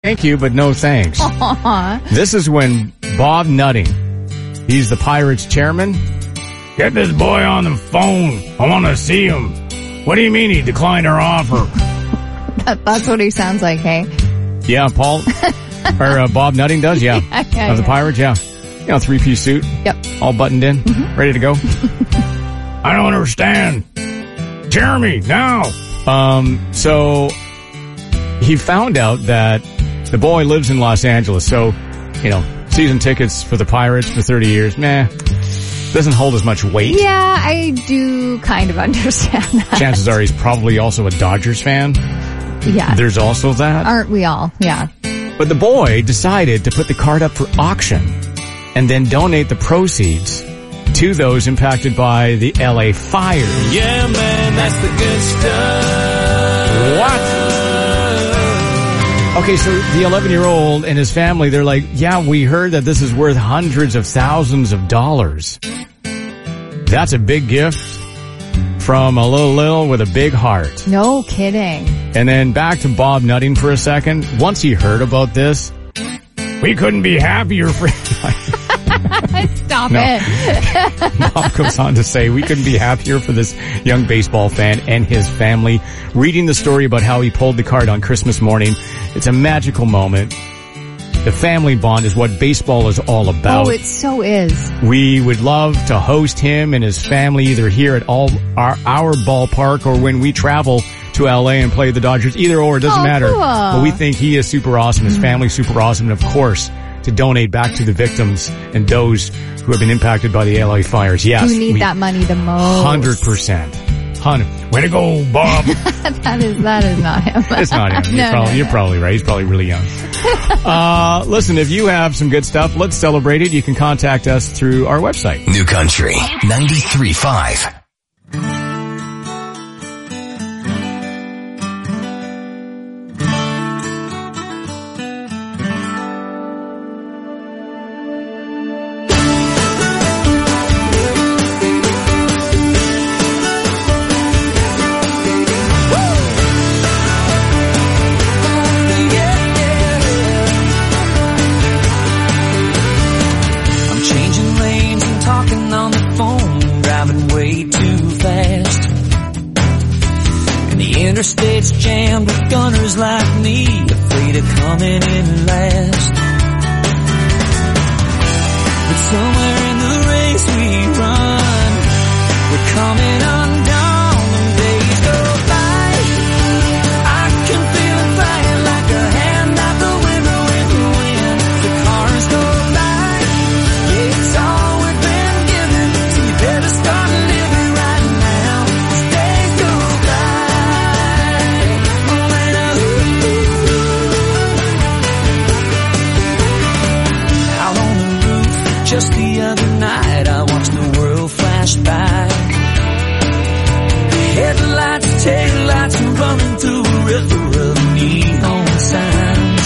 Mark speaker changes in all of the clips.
Speaker 1: Thank you, but no thanks.
Speaker 2: Aww.
Speaker 1: This is when Bob Nutting, he's the Pirates chairman. Get this boy on the phone. I want to see him. What do you mean he declined our offer?
Speaker 2: That's what he sounds like, hey?
Speaker 1: Yeah, Paul, or Bob Nutting does, yeah. Of the Pirates, yeah. You know, 3-piece suit.
Speaker 2: Yep.
Speaker 1: All buttoned in, ready to go. I don't understand. Jeremy, now. So he found out that the boy lives in Los Angeles, so, you know, season tickets for the Pirates for 30 years, doesn't hold as much weight.
Speaker 2: Yeah, I do kind of understand that.
Speaker 1: Chances are he's probably also a Dodgers fan.
Speaker 2: Yeah.
Speaker 1: There's also that.
Speaker 2: Aren't we all? Yeah.
Speaker 1: But the boy decided to put the card up for auction and then donate the proceeds to those impacted by the LA fires.
Speaker 3: Yeah, man, that's the good stuff.
Speaker 1: What? Okay, so the 11-year-old and his family, they're like, yeah, we heard that this is worth hundreds of thousands of dollars. That's a big gift from a little Lil with a big heart.
Speaker 2: No kidding.
Speaker 1: And then back to Bob Nutting for a second. Once he heard about this, we couldn't be happier for...
Speaker 2: Stop it.
Speaker 1: Bob goes on to say, we couldn't be happier for this young baseball fan and his family. Reading the story about how he pulled the card on Christmas morning, it's a magical moment. The family bond is what baseball is all about.
Speaker 2: Oh, it so is.
Speaker 1: We would love to host him and his family either here at our ballpark or when we travel to LA and play the Dodgers. Either or, it doesn't matter.
Speaker 2: Cool.
Speaker 1: But we think he is super awesome. His family's super awesome. And of course, to donate back to the victims and those who have been impacted by the LA fires. Yes.
Speaker 2: Who need that money the most.
Speaker 1: 100%. Way to go, Bob.
Speaker 2: That is not him.
Speaker 1: It's not him. You're probably right. He's probably really young. Listen, if you have some good stuff, let's celebrate it. You can contact us through our website.
Speaker 4: New Country 93.5.
Speaker 3: Interstate's jammed with gunners like me, afraid of coming in last. But somewhere in the race we run, we're coming undone when days go by. I can feel it flying like a hand out the window in the wind. The cars go by, yeah, it's all we've been given, so you better start living right now. These days go by. Just the other night, I watched the world flash by. Headlights, taillights, running through a river of neon signs.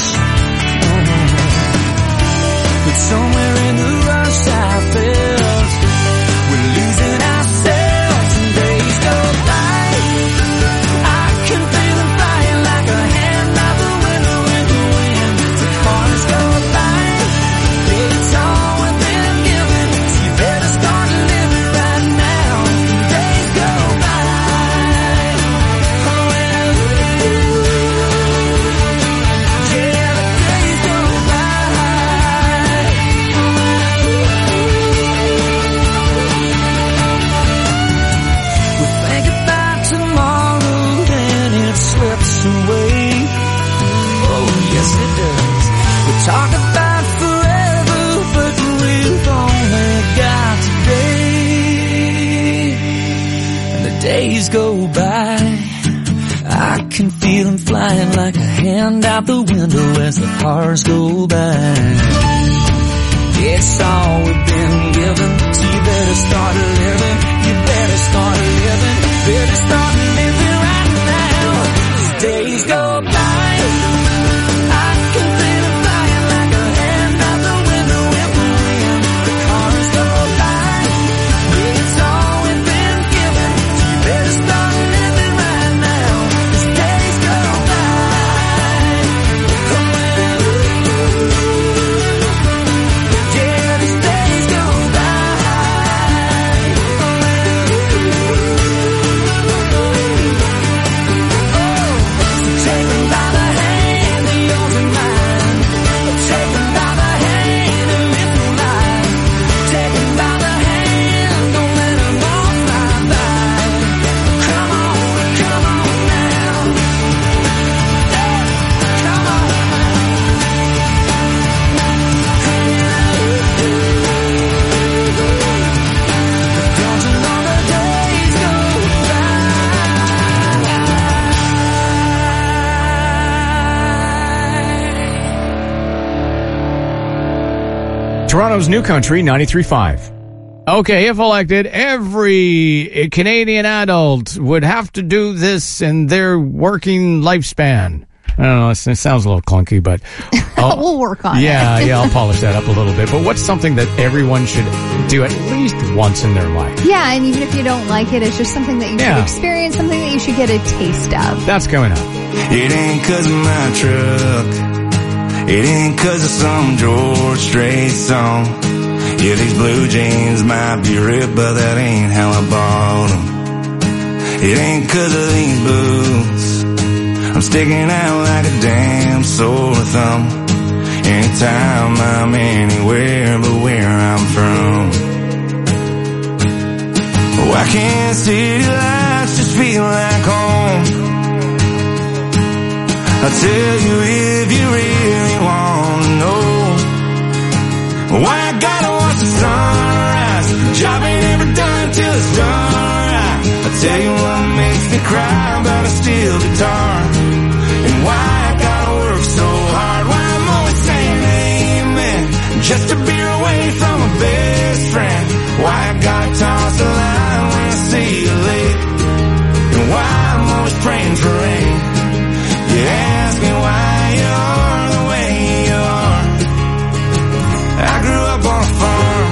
Speaker 3: But somewhere in the rush I felt we're losing ourselves and days go by. I can feel them flying like a hand out the window in the wind. The cars go by, it's all talk about forever, but we've only got today. And the days go by, I can feel them flying like a hand out the window as the cars go by. It's all we've been given, so you better start living. You better start living. Better start living right now. These days go by.
Speaker 1: Toronto's New Country 93.5. Okay, if elected, every Canadian adult would have to do this in their working lifespan. I don't know, it sounds a little clunky, but...
Speaker 2: We'll work on it.
Speaker 1: Yeah, I'll polish that up a little bit. But what's something that everyone should do at least once in their life?
Speaker 2: Yeah, and even if you don't like it, it's just something that you should experience, something that you should get a taste of.
Speaker 1: That's coming up.
Speaker 5: It ain't 'cause of my truck. It ain't 'cause of some George Strait song. Yeah, these blue jeans might be ripped, but that ain't how I bought them. It ain't 'cause of these boots. I'm sticking out like a damn sore thumb. Anytime I'm anywhere but where I'm from. Why can't city lights just feel like home? I'll tell you if you really want to know. Why I gotta watch the sunrise. Job ain't ever done till it's done right. I'll tell you what makes me cry about a steel guitar. And why I gotta work so hard. Why I'm always saying amen just to be away from my best friend. Why I gotta toss the line when I see a lake. And why I'm always praying for rain. You ask me why you are the way you are. I grew up on a farm.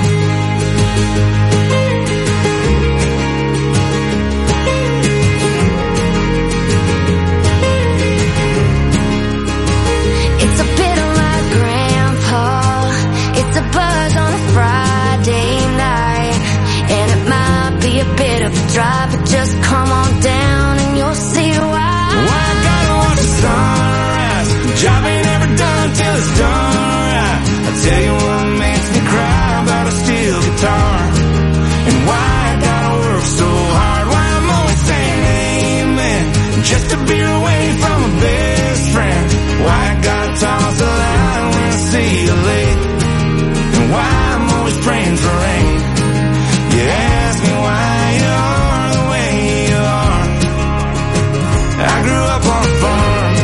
Speaker 6: It's a bit of my grandpa. It's a buzz on a Friday night. And it might be a bit of a drive, but just come on down and you'll see why.
Speaker 5: Why I gotta watch the sunrise. Job ain't ever done till it's done right. I'll tell you what makes me cry about a steel guitar. And why I gotta work so hard. Why I'm always saying amen just to be away from my best friend. Why I gotta toss the line when I see a lake. And why I'm always praying for rain. You ask me why you are the way you are. I grew up on a farm.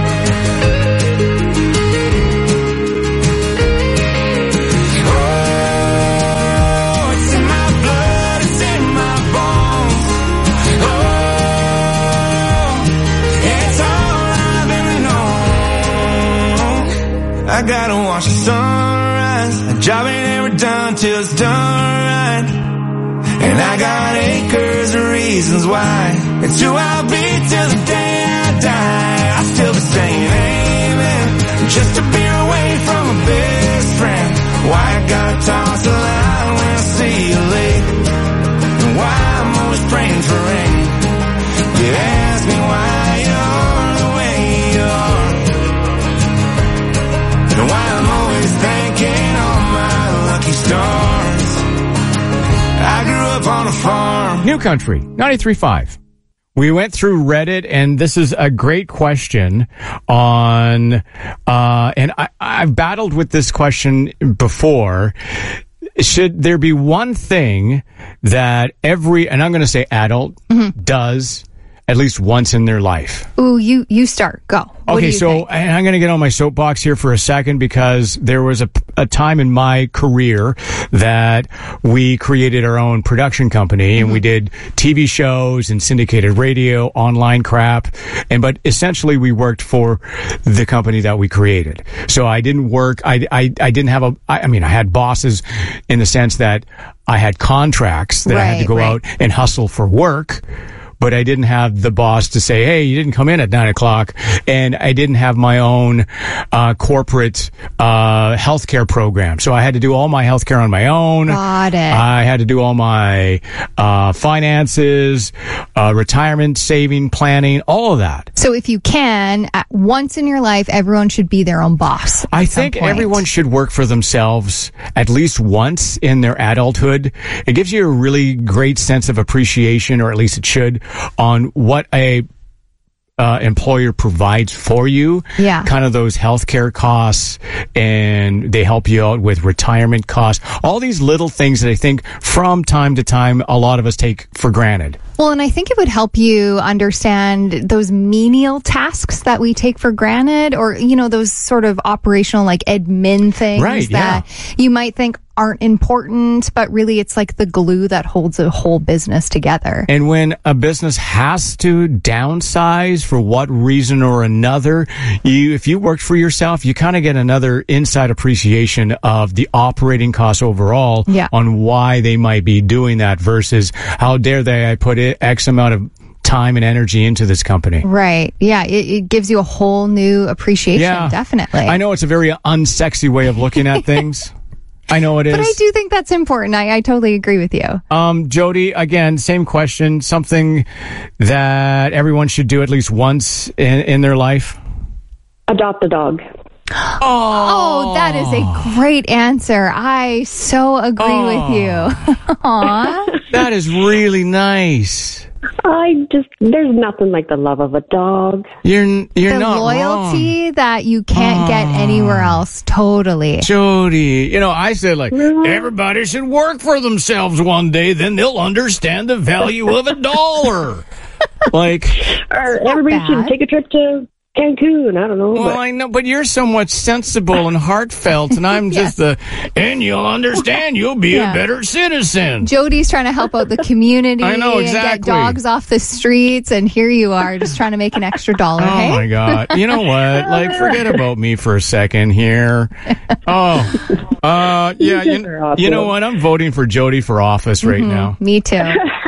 Speaker 5: Oh, it's in my blood, it's in my bones. Oh, it's all I've ever known. I gotta watch the sunrise. A job ain't ever done till it's done right. And I got acres of reasons why. It's who I'll be till the day I die. I'll still be saying amen just to be away from my best friend. Why I gotta toss the line when I see a lake. And why I'm always praying for rain. You ask me why you're the way you are. And why I'm always thanking all my lucky stars. I grew up on a farm.
Speaker 1: New Country 93.5. We went through Reddit, and this is a great question on, and I've battled with this question before. Should there be one thing that every, and I'm going to say adult, does at least once in their life?
Speaker 2: Ooh, you start. Go. What do
Speaker 1: Okay,
Speaker 2: you
Speaker 1: so
Speaker 2: think?
Speaker 1: and I'm going to get on my soapbox here for a second because there was a time in my career that we created our own production company and we did TV shows and syndicated radio, online crap, but essentially we worked for the company that we created. So I didn't work. I didn't have I had bosses in the sense that I had contracts that I had to go out and hustle for work. But I didn't have the boss to say, hey, you didn't come in at 9 o'clock. And I didn't have my own corporate healthcare program. So I had to do all my healthcare on my own.
Speaker 2: Got it.
Speaker 1: I had to do all my finances, retirement, saving, planning, all of that.
Speaker 2: So if you can, once in your life, everyone should be their own boss.
Speaker 1: I think everyone should work for themselves at least once in their adulthood. It gives you a really great sense of appreciation, or at least it should, on what a employer provides for you.
Speaker 2: Yeah.
Speaker 1: Kind of those healthcare costs, and they help you out with retirement costs. All these little things that I think from time to time a lot of us take for granted.
Speaker 2: Well, and I think it would help you understand those menial tasks that we take for granted, or, those sort of operational, like admin things that you might think aren't important, but really it's like the glue that holds a whole business together.
Speaker 1: And when a business has to downsize for what reason or another, if you worked for yourself, you kind of get another inside appreciation of the operating costs overall on why they might be doing that versus how dare they I put X amount of time and energy into this company.
Speaker 2: Right. Yeah. It gives you a whole new appreciation. Definitely.
Speaker 1: I know it's a very unsexy way of looking at things. I know it is.
Speaker 2: But I do think that's important. I totally agree with you.
Speaker 1: Jody, again, same question. Something that everyone should do at least once in their life?
Speaker 7: Adopt a dog.
Speaker 2: Oh, that is a great answer. I so agree with you. Aww.
Speaker 1: That is really nice.
Speaker 7: There's nothing like the love of a dog.
Speaker 1: You're not
Speaker 2: the loyalty
Speaker 1: wrong.
Speaker 2: That you can't get anywhere else. Totally.
Speaker 1: Jody, I said everybody should work for themselves one day, then they'll understand the value of $1.
Speaker 7: Or everybody should take a trip to Cancun, I don't know.
Speaker 1: Well, I know, but you're somewhat sensible and heartfelt, and I'm just and you'll understand, you'll be a better citizen.
Speaker 2: Jody's trying to help out the community.
Speaker 1: I know, exactly.
Speaker 2: And get dogs off the streets, and here you are just trying to make an extra $1.
Speaker 1: Oh, my God. You know what? Forget about me for a second here. You know what? I'm voting for Jody for office right now.
Speaker 2: Me too.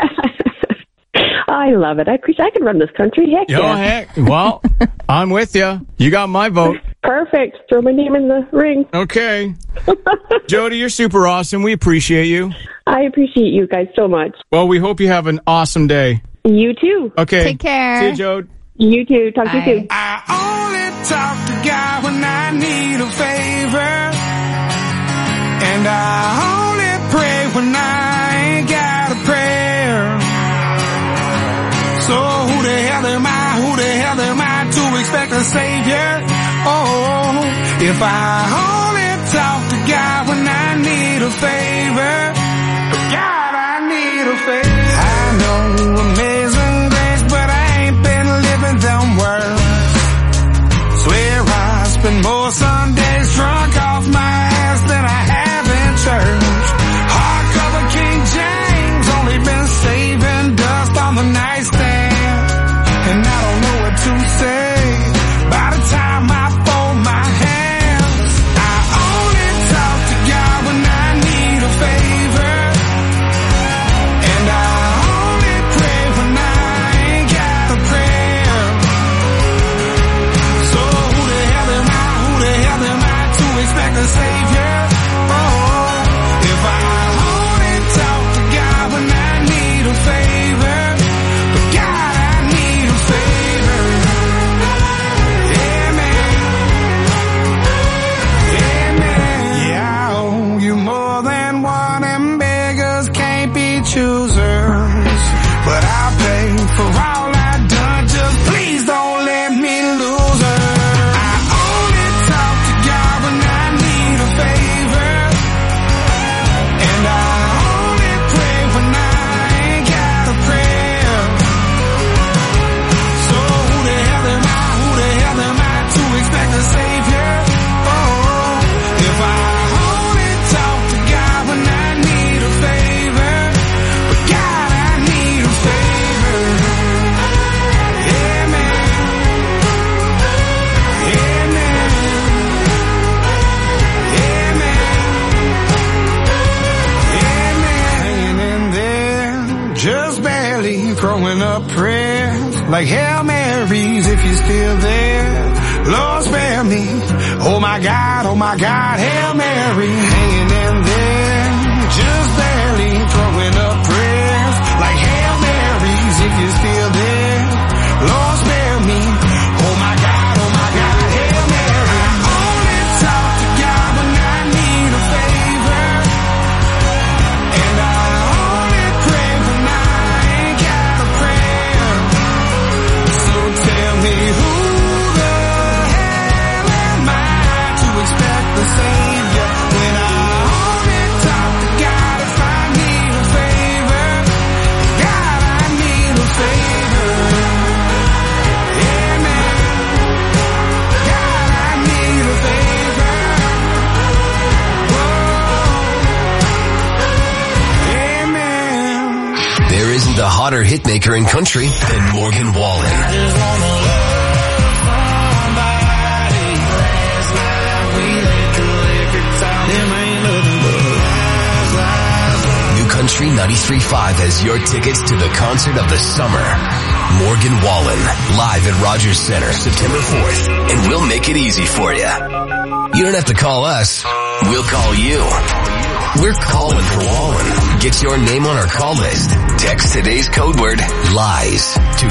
Speaker 7: I love it. I could run this country. Heck yeah.
Speaker 1: Heck. Well, I'm with you. You got my vote.
Speaker 7: Perfect. Throw my name in the ring.
Speaker 1: Okay. Jody, you're super awesome. We appreciate you.
Speaker 7: I appreciate you guys so much.
Speaker 1: Well, we hope you have an awesome day.
Speaker 7: You too.
Speaker 1: Okay.
Speaker 2: Take care.
Speaker 1: See you, Jode.
Speaker 7: You too. Talk to you soon.
Speaker 5: I only talk to God when I need a favor. And I only pray when I ain't got a prayer. So who the hell am I to expect a savior? Oh, if I only talk to God when I need a favor. God, I need a favor. I know amazing grace, but I ain't been living them words. Swear I spend more Sundays drunk off my ass than I have in church. Hardcover King James, only been saving dust on the nightstand. And I don't know what to say by the time I fold my hands. I only talk to God when I need a favor. And I only pray when I ain't got a prayer. So who the hell am I to expect a savior? Oh, if I only talk to God when I need a favor. But God, I need a favor. Amen. Amen. Yeah, I owe you more than one, and beggars can't be choosers. But I'll pay for all I've done, just please don't let me lose her. I only talk to God when I need a favor. And I only pray when I ain't got a prayer. So who the hell am I to expect a savior? Oh, if I only talk to God when I need a favor. But God, I need a favor. Amen. Amen. Amen. Hanging in there, just barely throwing up prayers like Hail Marys if you're still there. Lord, spare me. Oh my God, Hail Mary. Hanging in there, just barely throwing up prayers like Hail Marys if you're still there. Lord, spare me. Oh my God, Hail Mary. I only talk to God when I need a favor. And I only pray when I ain't got a prayer. So tell me who the hell am I to expect the savior when I only talk to God if I need a favor. God, I need
Speaker 4: hotter hitmaker in country than Morgan Wallen. Country 93.5 has your tickets to the concert of the summer. Morgan Wallen, live at Rogers Center, September 4th, and we'll make it easy for you. You don't have to call us. We'll call you. We're calling for Wallen. Get your name on our call list. Text today's code word LIES to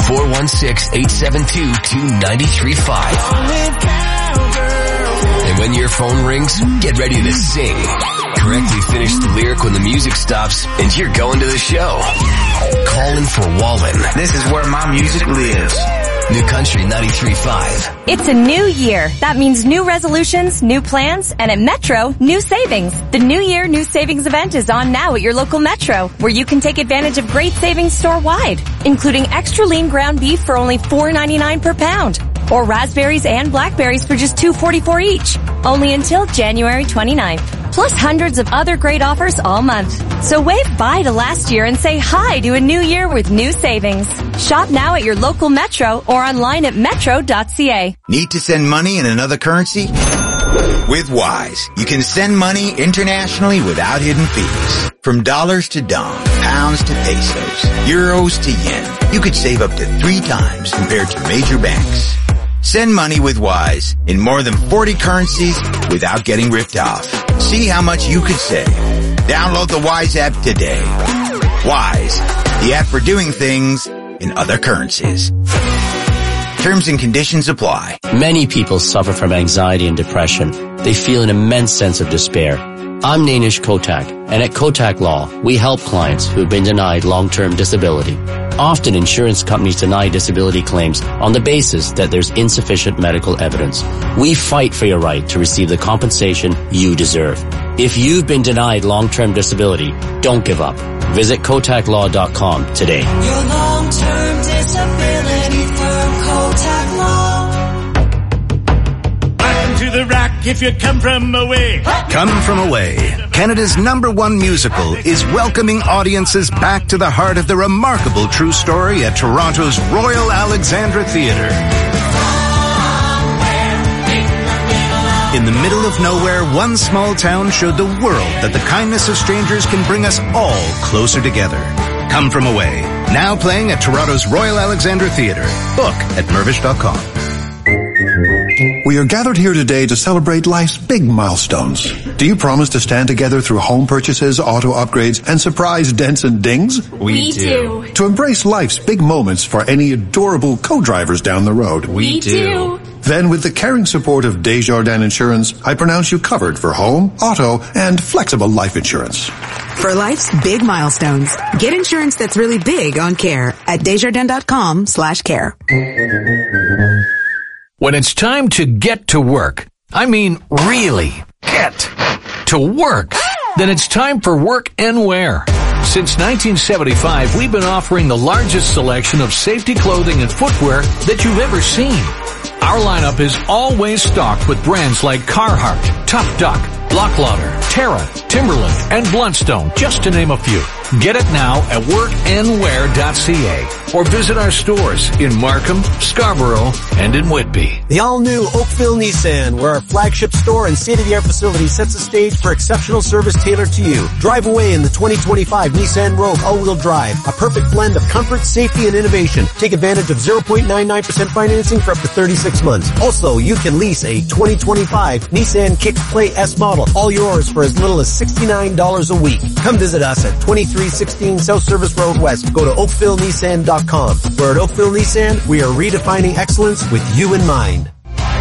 Speaker 4: 416-872-2935. And when your phone rings, get ready to sing. Correctly finish the lyric when the music stops, and you're going to the show. Calling for Wallen.
Speaker 5: This is where my music lives.
Speaker 4: New Country 93.5.
Speaker 8: It's a new year. That means new resolutions, new plans, and at Metro, new savings. The New Year, New Savings event is on now at your local Metro, where you can take advantage of great savings store-wide, including extra lean ground beef for only $4.99 per pound, or raspberries and blackberries for just $2.44 each, only until January 29th. Plus hundreds of other great offers all month. So wave bye to last year and say hi to a new year with new savings. Shop now at your local Metro or online at metro.ca.
Speaker 9: Need to send money in another currency? With Wise, you can send money internationally without hidden fees. From dollars to dong, pounds to pesos, euros to yen, you could save up to 3 times compared to major banks. Send money with Wise in more than 40 currencies without getting ripped off. See how much you could save. Download the Wise app today. Wise, the app for doing things in other currencies. Terms and conditions apply.
Speaker 10: Many people suffer from anxiety and depression. They feel an immense sense of despair. I'm Nainish Kotak, and at Kotak Law, we help clients who have been denied long-term disability. Often insurance companies deny disability claims on the basis that there's insufficient medical evidence. We fight for your right to receive the compensation you deserve. If you've been denied long-term disability, don't give up. Visit KotakLaw.com today.
Speaker 3: Your long-term disability firm, Kotak Law.
Speaker 11: Welcome to the Rock if you come from away.
Speaker 12: Come From Away, Canada's #1 musical, is welcoming audiences back to the heart of the remarkable true story at Toronto's Royal Alexandra Theatre. In the middle of nowhere, one small town showed the world that the kindness of strangers can bring us all closer together. Come From Away, now playing at Toronto's Royal Alexandra Theatre. Book at Mirvish.com.
Speaker 13: We are gathered here today to celebrate life's big milestones. Do you promise to stand together through home purchases, auto upgrades, and surprise dents and dings?
Speaker 14: We do.
Speaker 13: To embrace life's big moments for any adorable co-drivers down the road?
Speaker 14: We do.
Speaker 13: Then with the caring support of Desjardins Insurance, I pronounce you covered for home, auto, and flexible life insurance.
Speaker 15: For life's big milestones, get insurance that's really big on care at Desjardins.com/care.
Speaker 16: When it's time to get to work, I mean really get to work, then it's time for Work and Wear. Since 1975, we've been offering the largest selection of safety clothing and footwear that you've ever seen. Our lineup is always stocked with brands like Carhartt, Tough Duck, Locklauder, Terra, Timberland, and Bluntstone, just to name a few. Get it now at workandwear.ca or visit our stores in Markham, Scarborough, and in Whitby.
Speaker 17: The all-new Oakville Nissan, where our flagship store and state-of-the-art facility sets the stage for exceptional service tailored to you. Drive away in the 2025 Nissan Rogue all-wheel drive, a perfect blend of comfort, safety, and innovation. Take advantage of 0.99% financing for up to 36 months. Also, you can lease a 2025 Nissan Kicks Play S model, all yours for as little as $69 a week. Come visit us at 2316 South Service Road West. Go to oakvillenissan.com. Where at Oakville Nissan, we are redefining excellence with you in mind.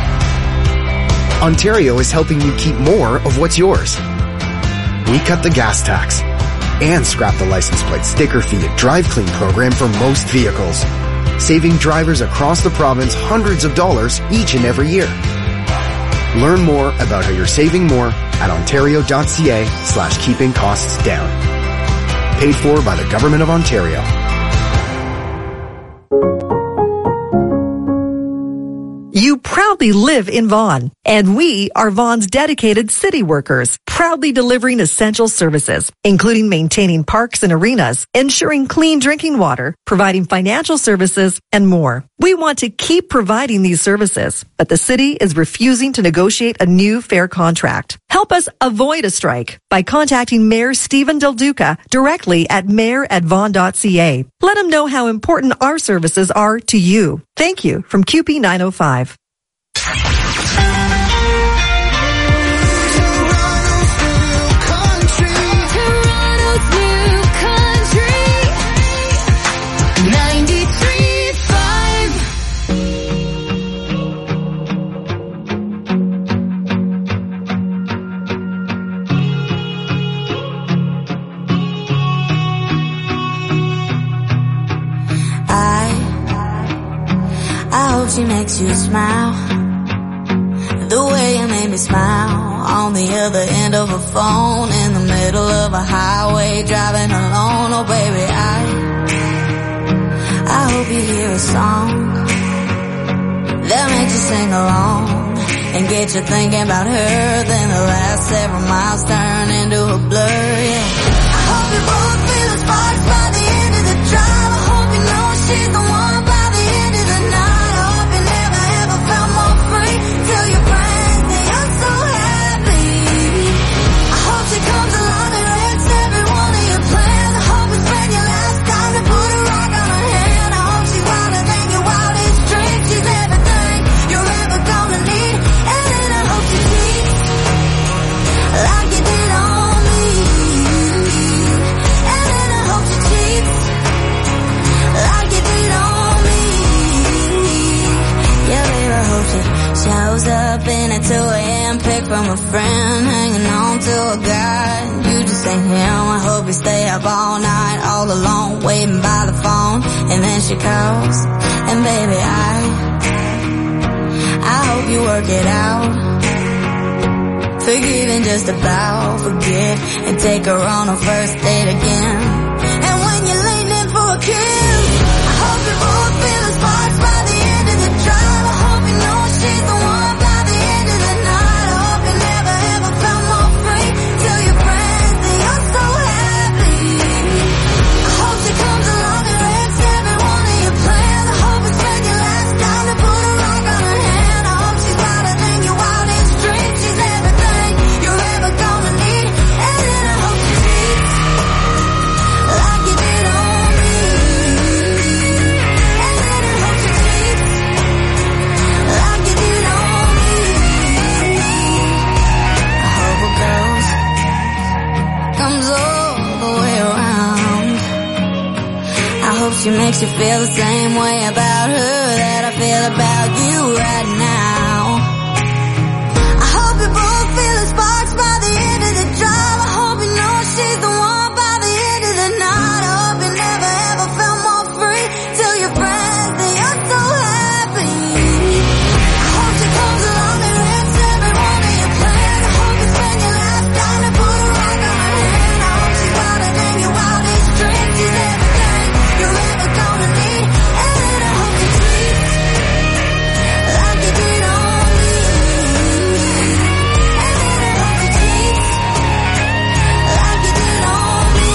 Speaker 18: Ontario is helping you keep more of what's yours. We cut the gas tax and scrap the license plate sticker fee and drive clean program for most vehicles, saving drivers across the province hundreds of dollars each and every year. Learn more about how you're saving more at ontario.ca/keeping costs down. Paid for by the Government of Ontario.
Speaker 19: You proudly live in Vaughan, and we are Vaughan's dedicated city workers, proudly delivering essential services, including maintaining parks and arenas, ensuring clean drinking water, providing financial services, and more. We want to keep providing these services, but the city is refusing to negotiate a new fair contract. Help us avoid a strike by contacting Mayor Stephen Del Duca directly at mayor@vaughan.ca. Let him know how important our services are to you. Thank you from QP 905.
Speaker 6: I hope she makes you smile the way you made me smile on the other end of a phone in the middle of a highway driving alone. Oh baby, I hope you hear a song that makes you sing along and get you thinking about her. Then the last several miles turn into a blur. Yeah, I hope you both feel the sparks by the end of the drive. I hope you know she's the one by the end of the night. Comes along and wrecks every one of your plans. I hope it's when your last time to put a rock on her hand. I hope she's wilder than your wildest dreams. She's everything you're ever gonna need. And then I hope she cheats like you did on me. And then I hope she cheats like you did on me. Yeah, baby, I hope she shows up in at 2 a.m. pick from a friend, hanging on to a guy. You just ain't him. I hope you stay up all night, all alone, waiting by the phone. And then she calls, and baby, I hope you work it out. Forgive and just about forget, and take her on a first date again. And when you're leaning in for a kiss, I hope you both feel the sparks by the end of the drive. I hope you know she's the one by the end of the night. I hope you never ever felt more free. Tell your friends that you're so happy. I hope she comes along and wrecks every one of your plans. I hope it's when your last time to put a rock on her hand. I hope she's wilder than your wildest dreams. She's everything you're ever gonna need. And then I hope she cheats like you did on me. And then I hope she cheats like you did on me. I hope it comes all the way around. I hope she makes you feel the same way about her that I feel about you right now. I hope you both feel the sparks by the end of the drive. I hope you know she's the one by the end of the night. I hope you never ever felt more free. Tell your friends that you're so happy. I hope she comes along and wrecks every one of your plans. I hope it's when your last time to put a rock on her hand. I hope she's wilder than your wildest dreams. She's everything you're ever gonna need. And then I hope she cheats like you did on me. And then I hope she cheats like you did on me.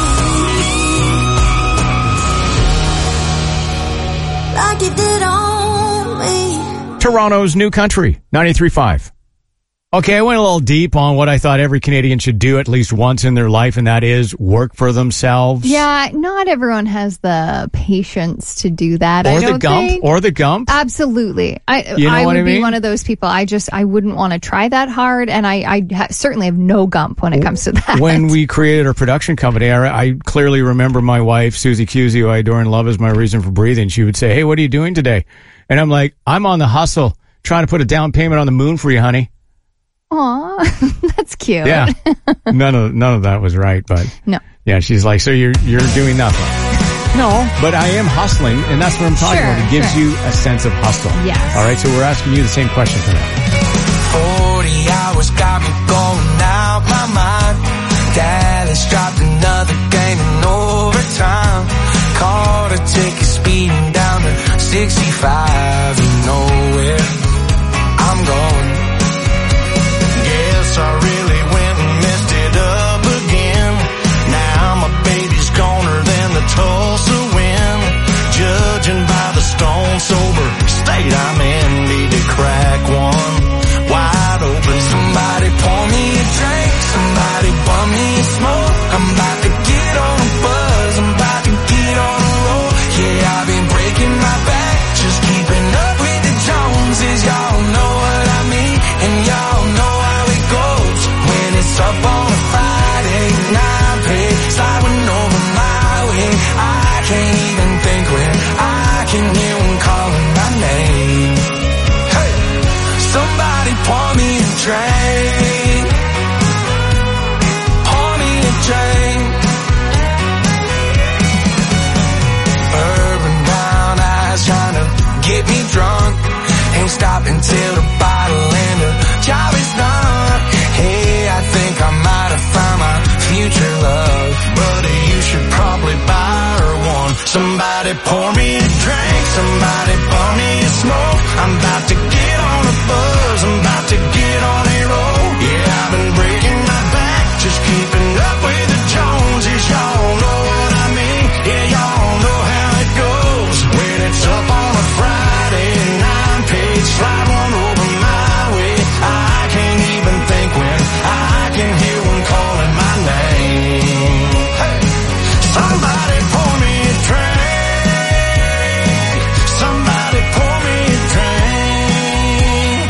Speaker 6: Like you did on me.
Speaker 1: Toronto's New Country, 93.5. Okay, I went a little deep on what I thought every Canadian should do at least once in their life, and that is work for themselves.
Speaker 2: Yeah, not everyone has the patience to do that.
Speaker 1: Or the gump.
Speaker 2: Absolutely. I would be one of those people. I wouldn't want to try that hard, and I certainly have no gump when it comes to that.
Speaker 1: When we created our production company, I clearly remember my wife, Susie Cusey, who I adore and love as my reason for breathing. She would say, "Hey, what are you doing today?" And I'm like, "I'm on the hustle, trying to put a down payment on the moon for you, honey."
Speaker 2: Aw, that's cute.
Speaker 1: Yeah. None of that was right, but
Speaker 2: no.
Speaker 1: Yeah, she's like, "So you're doing nothing." No, but I am hustling, and that's what I'm talking about. It gives you a sense of hustle.
Speaker 2: Yes.
Speaker 1: All right, so we're asking you the same question tonight.
Speaker 5: 40 hours got me going out my mind. Dallas dropped another game in overtime. Caught a ticket speeding down to 65 and nowhere. stop until the bottle and the job is done. Hey, I think I might have found my future love, but you should probably buy her one. Somebody pour me a drink, somebody pour me a smoke. I'm about to get on a buzz, I'm about to get on a roll. Yeah, I've been breaking my back, just keeping up with the Joneses. Y'all know what I mean, yeah, y'all know how it goes. When it's up on a Friday and I'm paid, slide one over my way. I can't even think when I can hear one calling my name. Hey, somebody pour me a drink, somebody pour me a drink.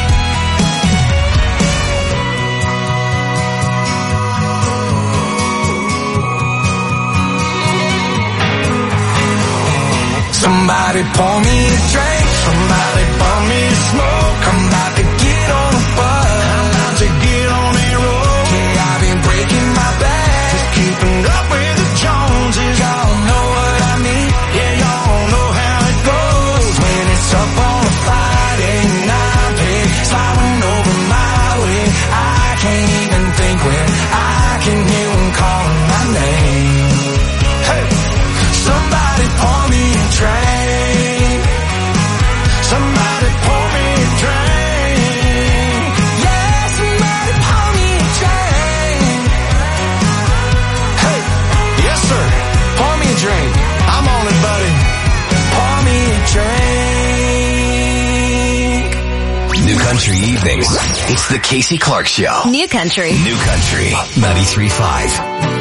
Speaker 5: Somebody pour me a drink, somebody pour me a smoke. I'm about to get on a bus, I'm about to get on a roll. Yeah, I've been breaking my back, just keeping up with the Joneses. Y'all know what I mean, yeah, y'all know how it goes. When it's up on a Friday night, hey, sliding over my way. I can't even think when I can hear one calling my name. Hey, somebody pour me a drink, somebody pour me a drink. Yeah, somebody pour me a drink. Hey, yes sir, pour me a drink. I'm on it, buddy. Pour me a drink.
Speaker 4: New Country Evenings. It's the Casey Clark Show.
Speaker 8: New Country.
Speaker 4: New Country 93.5.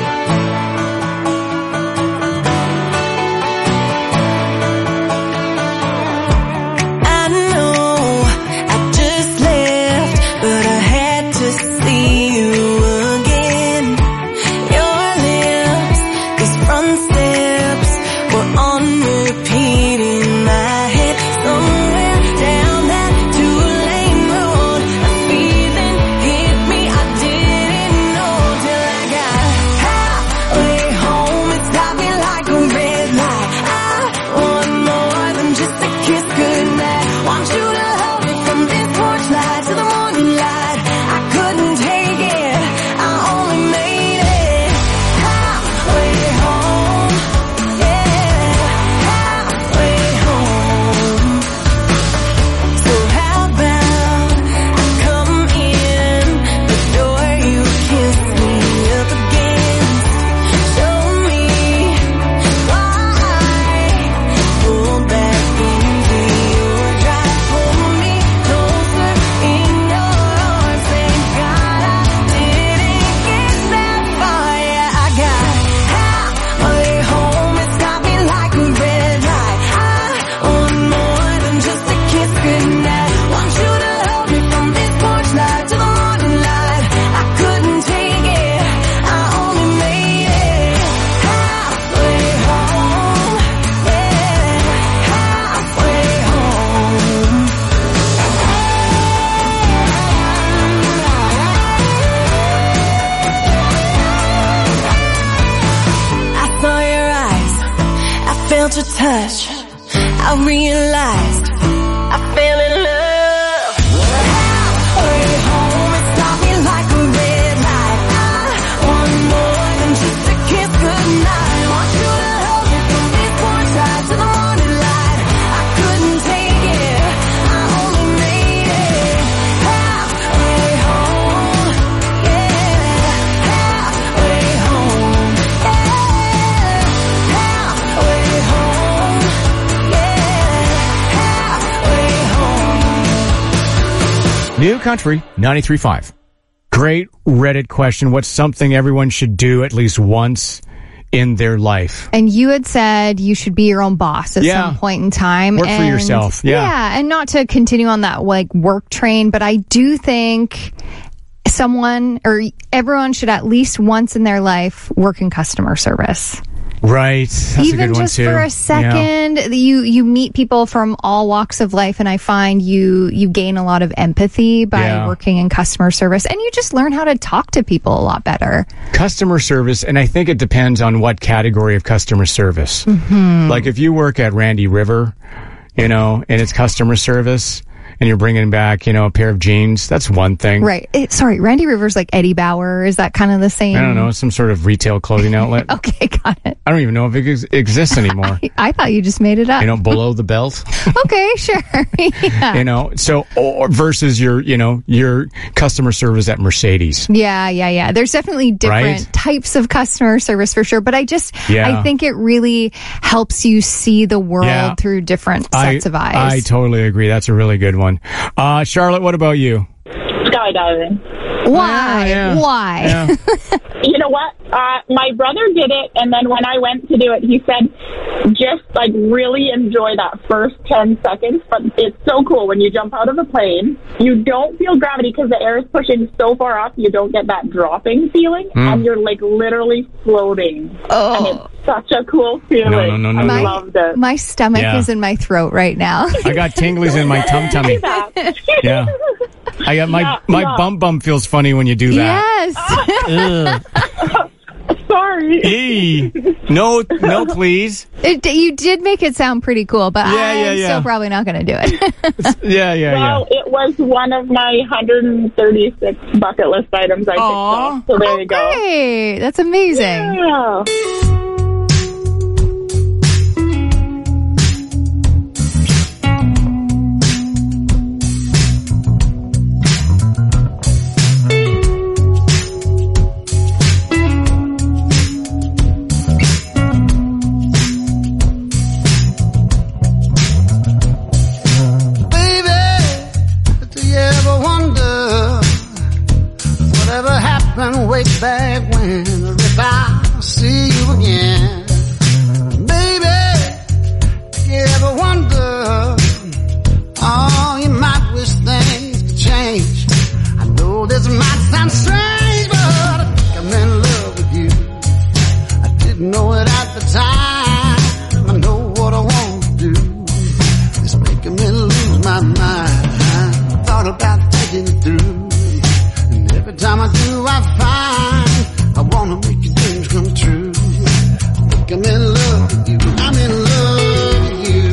Speaker 3: Your touch, I realized I fell in love. Halfway home, it stopped me like a red light. I want more than just a kiss goodnight. Want you to hold me from this point right to the morning light. I couldn't take it, I only made it halfway home. Yeah, halfway home. Yeah, halfway home.
Speaker 1: New Country 93.5. Great Reddit question. What's something everyone should do at least once in their life?
Speaker 2: And you had said you should be your own boss at some point in time.
Speaker 1: Work for yourself.
Speaker 2: Yeah. And not to continue on that like work train, but I do think someone or everyone should at least once in their life work in customer service.
Speaker 1: Right. That's
Speaker 2: even
Speaker 1: a good one
Speaker 2: just
Speaker 1: too.
Speaker 2: for a second, you meet people from all walks of life, and I find you gain a lot of empathy by working in customer service, and you just learn how to talk to people a lot better.
Speaker 1: Customer service, and I think it depends on what category of customer service.
Speaker 2: Mm-hmm.
Speaker 1: Like if you work at Randy River, and it's customer service, and you're bringing back, a pair of jeans, that's one thing.
Speaker 2: Right. Sorry, Randy Rivers like Eddie Bauer. Is that kind of the same?
Speaker 1: I don't know, some sort of retail clothing outlet.
Speaker 2: Okay, got it.
Speaker 1: I don't even know if it exists anymore.
Speaker 2: I thought you just made it up.
Speaker 1: Below the belt.
Speaker 2: Okay, sure. Yeah.
Speaker 1: Or versus your customer service at Mercedes.
Speaker 2: Yeah. There's definitely different types of customer service for sure, but I think it really helps you see the world through different sets of eyes.
Speaker 1: I totally agree. That's a really good one. Charlotte, what about you?
Speaker 20: Skydiving.
Speaker 2: Why? Why?
Speaker 1: Yeah.
Speaker 20: You know what? My brother did it, and then when I went to do it, he said, just really enjoy that first 10 seconds. But it's so cool when you jump out of a plane. You don't feel gravity because the air is pushing so far up. You don't get that dropping feeling, and you're literally floating.
Speaker 2: Oh.
Speaker 20: And it's such a cool feeling.
Speaker 1: No.
Speaker 20: I loved it.
Speaker 2: My stomach is in my throat right now.
Speaker 1: I got tinglies in my tummy. Yeah. I got my bum feels funny when you do that.
Speaker 2: Yes.
Speaker 20: Sorry.
Speaker 1: Hey. No, please.
Speaker 2: You did make it sound pretty cool, but I'm still probably not going to do it.
Speaker 20: Well, it was one of my 136 bucket list items I picked off. So there you go.
Speaker 2: Hey, that's amazing.
Speaker 20: Yeah.
Speaker 21: Way back when, if I see you again, baby, you ever wonder, you might wish things could change. I know this might sound strange, but I think I'm in love with you. I didn't know it at the time. I know what I want to do. It's making me lose my mind. I thought about taking it through. Every time I do, I find I wanna make your dreams come true. I think I'm in love with you. I'm in love with you.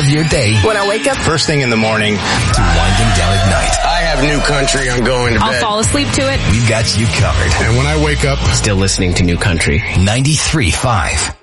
Speaker 4: of your day.
Speaker 7: When I wake up,
Speaker 22: first thing in the morning,
Speaker 4: to winding down at night.
Speaker 22: I have New Country on going to bed.
Speaker 7: I'll fall asleep to it.
Speaker 4: We've got you covered.
Speaker 22: And when I wake up,
Speaker 10: Still listening to New Country.
Speaker 4: 93.5.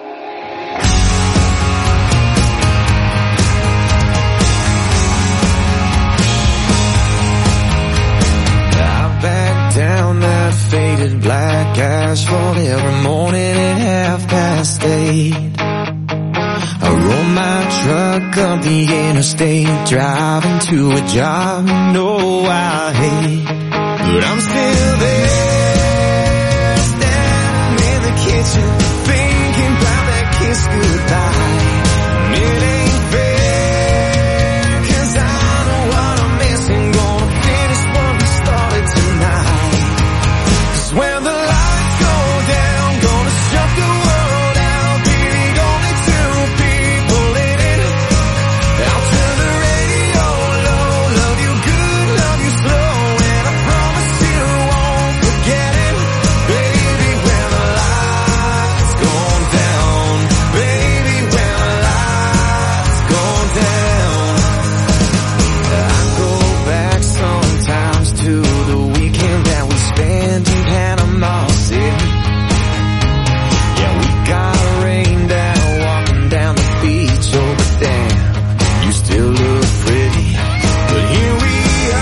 Speaker 5: Down that faded black asphalt every morning at 8:30. I roll my truck up the interstate, driving to a job you know I hate. But I'm still there, standing in the kitchen, thinking about that kiss goodbye. And it ain't fair, 'cause I know what I'm missing, gonna finish what we started tonight. When the lights go down, gonna shut the world out, be the only two people in it. I'll turn the radio low, love you good, love you slow, and I promise you won't forget it. Baby, when the lights go down, baby, when the lights go down. I go back sometimes to the weekend that we spent in Panama City. Yeah, we got rained out walking down the beach. Oh, but damn, you still look pretty. But here we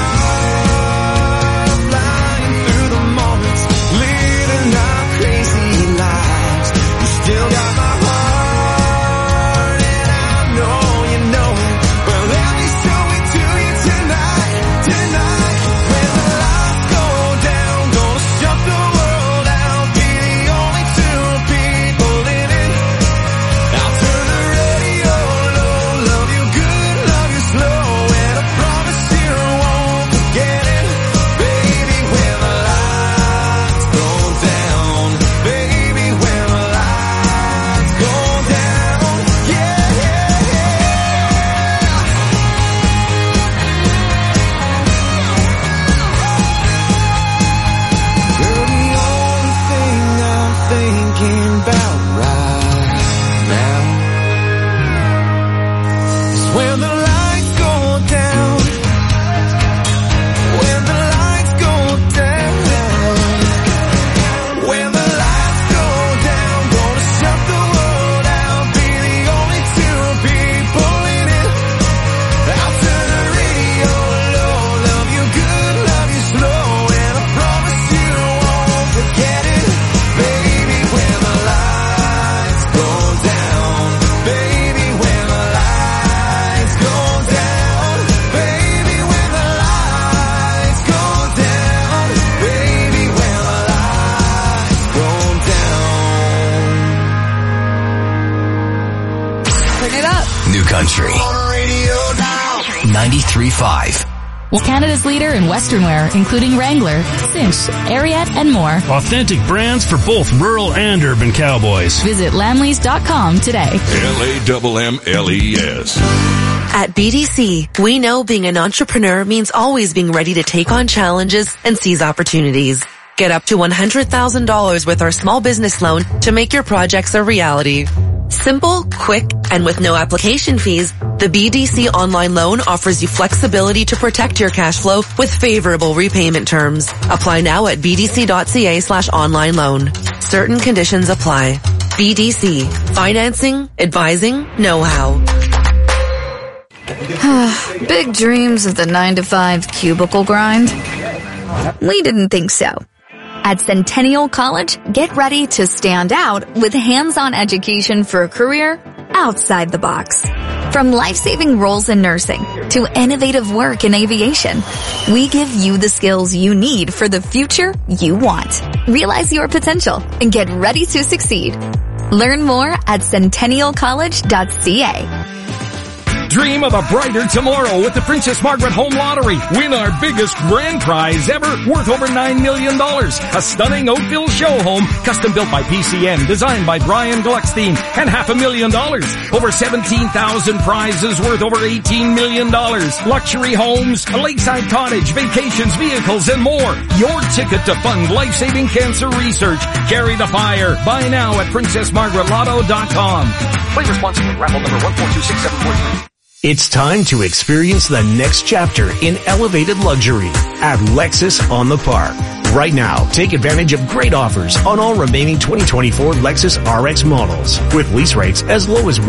Speaker 5: are, flying through the moments, living our crazy lives. You still got my heart, and I know you know it. But let me show it to you tonight, tonight. When the lights go down, gonna shut the world out, be the only two people in it. I'll turn the radio low, love you good, love you slow, and I promise you won't forget it. Baby, when the lights go down, baby, when the lights go down, yeah, yeah, yeah. Girl, the only thing I'm thinking about right now is when the lights go down, when the lights go down, when the lights go down, gonna shut the world out, be the only two people in it. I'll turn the radio low, love you good, love you slow, and I promise you won't forget it. Baby, when the lights go down, baby, when the lights go down, baby, when the lights go down, baby, when the lights go down.
Speaker 8: Turn it up.
Speaker 4: New Country. 93.5.
Speaker 23: Canada's leader in Western wear, including Wrangler, Cinch, Ariat, and more.
Speaker 11: Authentic brands for both rural and urban cowboys.
Speaker 23: Visit Lamleys.com today.
Speaker 24: LAMMLES.
Speaker 25: At BDC, we know being an entrepreneur means always being ready to take on challenges and seize opportunities. Get up to $100,000 with our small business loan to make your projects a reality. Simple, quick, and with no application fees, the BDC online loan offers you flexibility to protect your cash flow with favorable repayment terms. Apply now at bdc.ca/online loan. Certain conditions apply. BDC. Financing, advising, know-how.
Speaker 26: Big dreams of the 9-to-5 cubicle grind? We didn't think so.
Speaker 27: At Centennial College, get ready to stand out with hands-on education for a career outside the box. From life-saving roles in nursing to innovative work in aviation, we give you the skills you need for the future you want. Realize your potential and get ready to succeed. Learn more at centennialcollege.ca.
Speaker 7: Dream of a brighter tomorrow with the Princess Margaret Home Lottery. Win our biggest grand prize ever, worth over $9 million. A stunning Oakville show home, custom built by PCN, designed by Brian Gluckstein, and $500,000. Over 17,000 prizes worth over $18 million. Luxury homes, a lakeside cottage, vacations, vehicles, and more. Your ticket to fund life-saving cancer research. Carry the fire. Buy now at PrincessMargaretLotto.com. Play responsibly. Raffle number 1426743.
Speaker 9: It's time to experience the next chapter in elevated luxury at Lexus on the Park. Right now, take advantage of great offers on all remaining 2024 Lexus RX models with lease rates as low as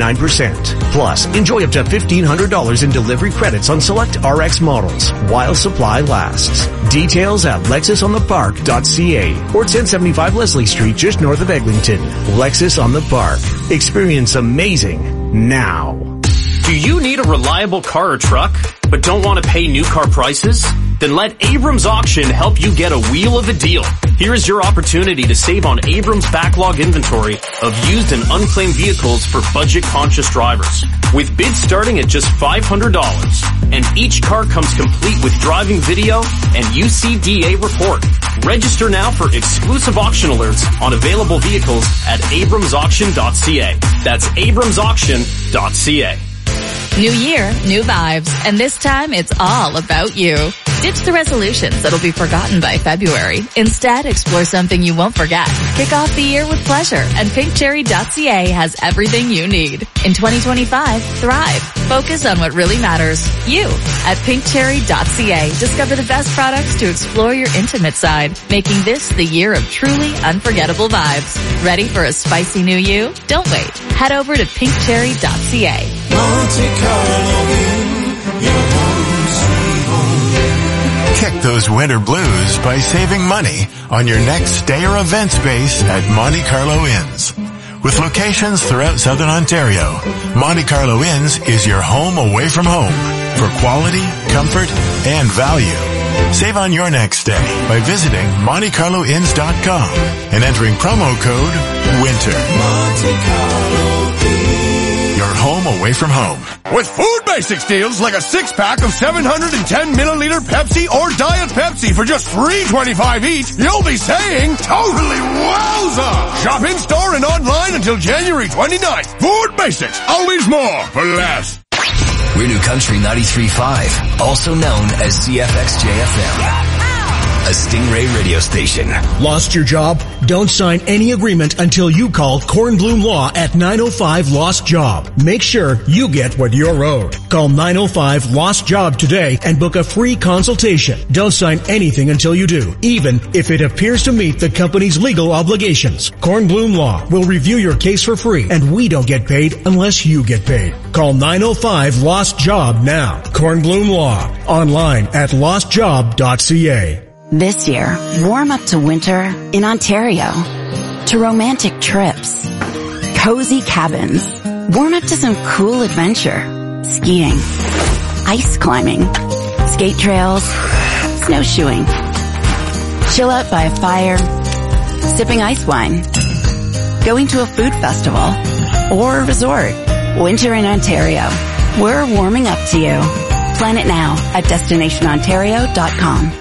Speaker 9: 1.9%. Plus, enjoy up to $1,500 in delivery credits on select RX models while supply lasts. Details at lexusonthepark.ca or 1075 Leslie Street just north of Eglinton. Lexus on the Park. Experience amazing now.
Speaker 12: Do you need a reliable car or truck, but don't want to pay new car prices? Then let Abrams Auction help you get a wheel of a deal. Here is your opportunity to save on Abrams' backlog inventory of used and unclaimed vehicles for budget-conscious drivers. With bids starting at just $500, and each car comes complete with driving video and UCDA report. Register now for exclusive auction alerts on available vehicles at abramsauction.ca. That's abramsauction.ca.
Speaker 23: New year, new vibes, and this time it's all about you. Ditch the resolutions that'll be forgotten by February. Instead, explore something you won't forget. Kick off the year with pleasure, and pinkcherry.ca has everything you need. In 2025, thrive. Focus on what really matters. You. At pinkcherry.ca, discover the best products to explore your intimate side, making this the year of truly unforgettable vibes. Ready for a spicy new you? Don't wait. Head over to pinkcherry.ca.
Speaker 13: Monte Carlo Inn, your home sweet home. Kick those winter blues by saving money on your next stay or event space at Monte Carlo Inns. With locations throughout Southern Ontario, Monte Carlo Inns is your home away from home for quality, comfort, and value. Save on your next stay by visiting MonteCarloInns.com and entering promo code WINTER. Monte Carlo Inns. Your home away from home.
Speaker 14: With Food Basics deals like a 6-pack of 710 milliliter Pepsi or Diet Pepsi for just $3.25 each, you'll be saying, totally wowza! Shop in-store and online until January 29th. Food Basics, always more for less.
Speaker 4: We're New Country 93.5, also known as CFXJFM. A Stingray radio station.
Speaker 15: Lost your job? Don't sign any agreement until you call Kornblum Law at 905 Lost Job. Make sure you get what you're owed. Call 905 Lost Job today and book a free consultation. Don't sign anything until you do, even if it appears to meet the company's legal obligations. Kornblum Law will review your case for free, and we don't get paid unless you get paid. Call 905 Lost Job now. Kornblum Law. Online at lostjob.ca.
Speaker 24: This year, warm up to winter in Ontario. To romantic trips, cozy cabins, warm up to some cool adventure, skiing, ice climbing, skate trails, snowshoeing. Chill out by a fire, sipping ice wine, going to a food festival, or a resort. Winter in Ontario. We're warming up to you. Plan it now at destinationontario.com.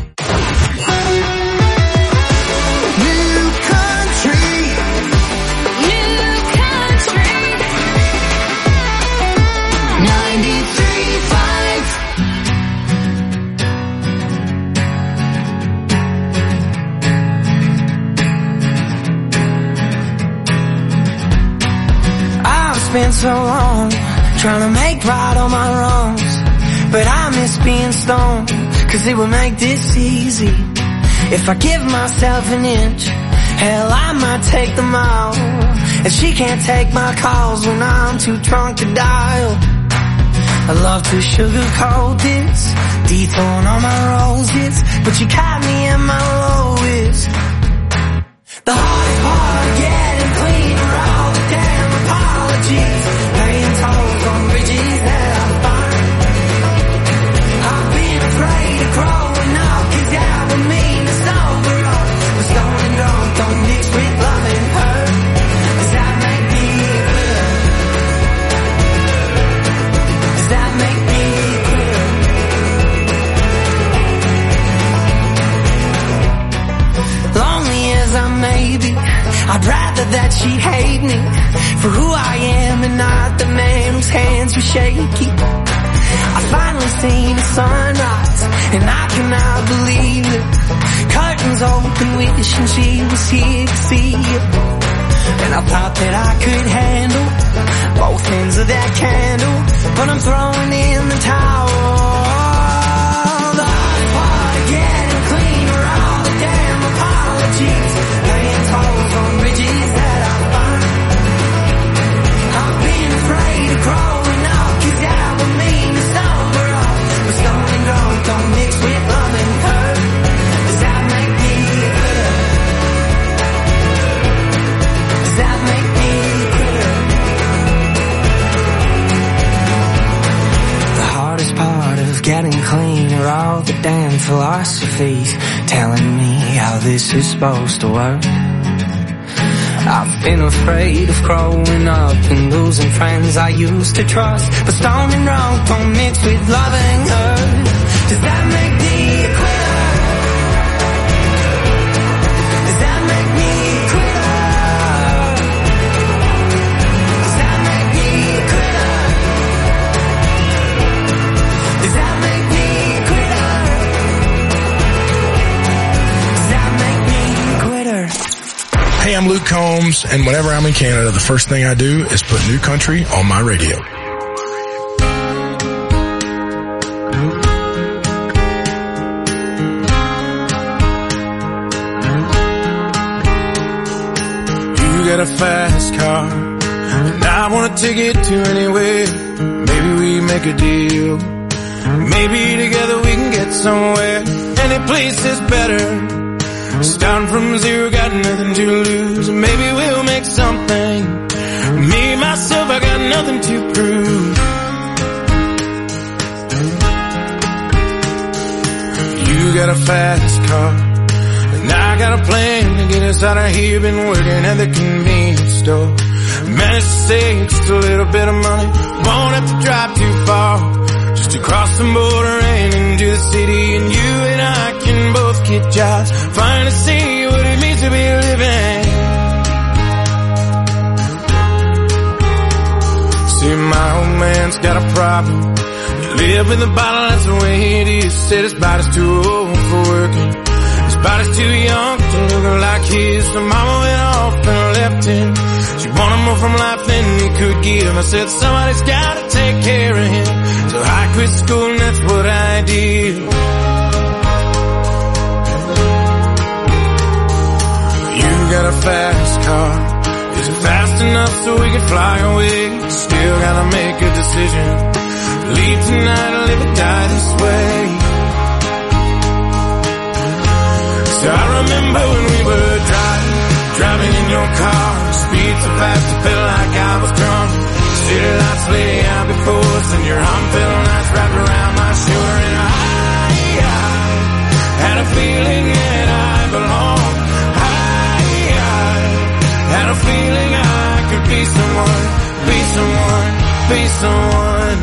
Speaker 3: Been so long trying to make right all my wrongs, but I miss being stoned, cause it would make this easy. If I give myself an inch, hell I might take the mile. And she can't take my calls when I'm too drunk to dial. I love to sugarcoat this, detouring all my roses, but you caught me at my lowest. The hardest part of getting clean are all the damn apologies, paying tolls on bridges that I burned. I've been afraid of growing up, cause that would mean it's over up. But stoned and drunk don't mix with love and hurt, cause that make me good. I'd rather that she hate me for who I am and not the man whose hands were shaky. I finally seen the sunrise and I cannot believe it. Curtains open, wishing she was here to see it. And I thought that I could handle both ends of that candle, but I'm throwing in the towel. The hardest part of getting clean are all the damn apologies, laying tolls on bridges that I find. I've been afraid of growing up, 'cause that would mean to sober up. But stone and gold don't mix with love and hurt. Does that make me a quitter? Does that make me a quitter? The hardest part of getting clean are all the damn philosophies telling me how this is supposed to work. I've been afraid of growing up and losing friends I used to trust. But stone and rock don't mix with loving her. Does that make me a quitter? Does that make me a quitter? Does that make me a quitter? Does that make me a quitter? Does that make me a quitter?
Speaker 1: Hey, I'm Luke Combs, and whenever I'm in Canada, the first thing I do is put New Country on my radio.
Speaker 5: You got a fast car, and I want to take it to anywhere. Maybe we make a deal. Maybe together we can get somewhere. Any place is better. Starting from zero, got nothing to lose. Maybe we'll make something. Me, myself, I got nothing to prove. You got a fast car, and I got a plan to get us out of here. Been working at the convenience store. Managed to save just a little bit of money. Won't have to drive too far, just to cross the border and into the city. And you and I can both get jobs, finally see what it means to be living. See, my old man's got a problem. You live in the bottle, that's the way it is. Said his body's too old for working, his body's too young to look like his. So mama went off and left him. She wanted more from life than he could give. I said somebody's gotta take care of him, so I quit school and that's what I did. You got a fast car, is it fast enough so we can fly away? Still gotta make a decision, leave tonight or live or die this way. So I remember when we were driving in your car. Speed so fast it felt like I was drunk. City lights lay out before us and your arm felt nice wrapped around my shoulder. And I had a feeling that I belonged. I had a feeling I could be someone, be someone, be someone.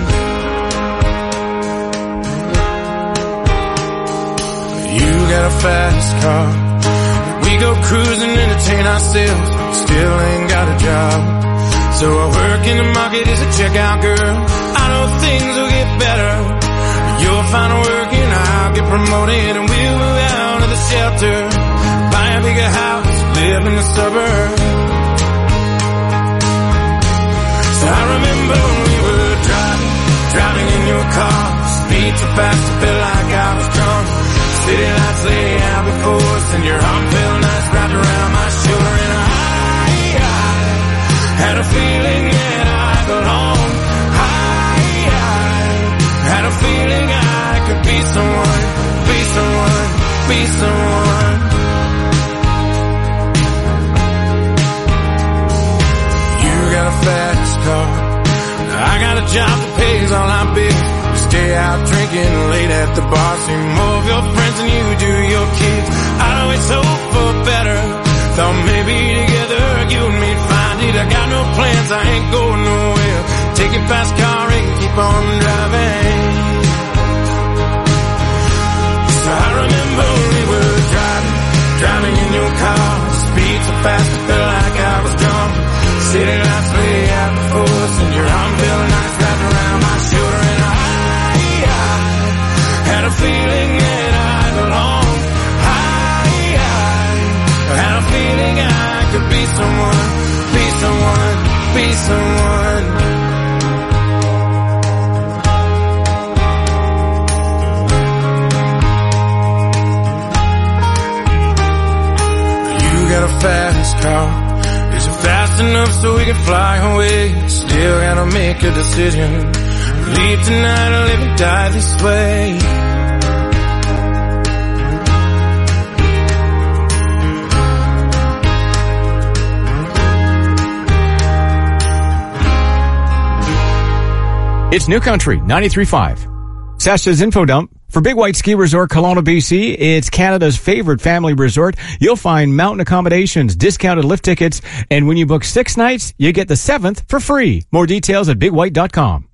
Speaker 5: You got a fast car, we go cruising, entertain ourselves. Still ain't got a job, so I work in the market as a checkout girl. I know things will get better, you'll find work and I'll get promoted. And we'll move out of the shelter, buy a bigger house, live in the suburbs. So I remember when we were driving in your car. Speed so fast it felt like I was drunk. City lights lay out before us and your arm felt nice wrapped around my shoulder. And I had a feeling that I belonged. I had a feeling I could be someone, be someone, be someone. You got a fast car, I got a job that pays all our bills. We stay out drinking late at the bar, see more of your friends than you do your kids. I'd always hope for better, thought maybe together you and me'd find it. I got no plans, I ain't going nowhere. Take your fast car and keep on driving. So I remember we were driving in your car. Speed so fast it felt like someone. You got a fast car. Is it fast enough so we can fly away? Still gotta make a decision. Leave tonight or live and die this way.
Speaker 2: It's New Country 93.5. Sasha's Info Dump. For Big White Ski Resort, Kelowna, BC, it's Canada's favorite family resort. You'll find mountain accommodations, discounted lift tickets, and when you book 6 nights, you get the 7th for free. More details at bigwhite.com.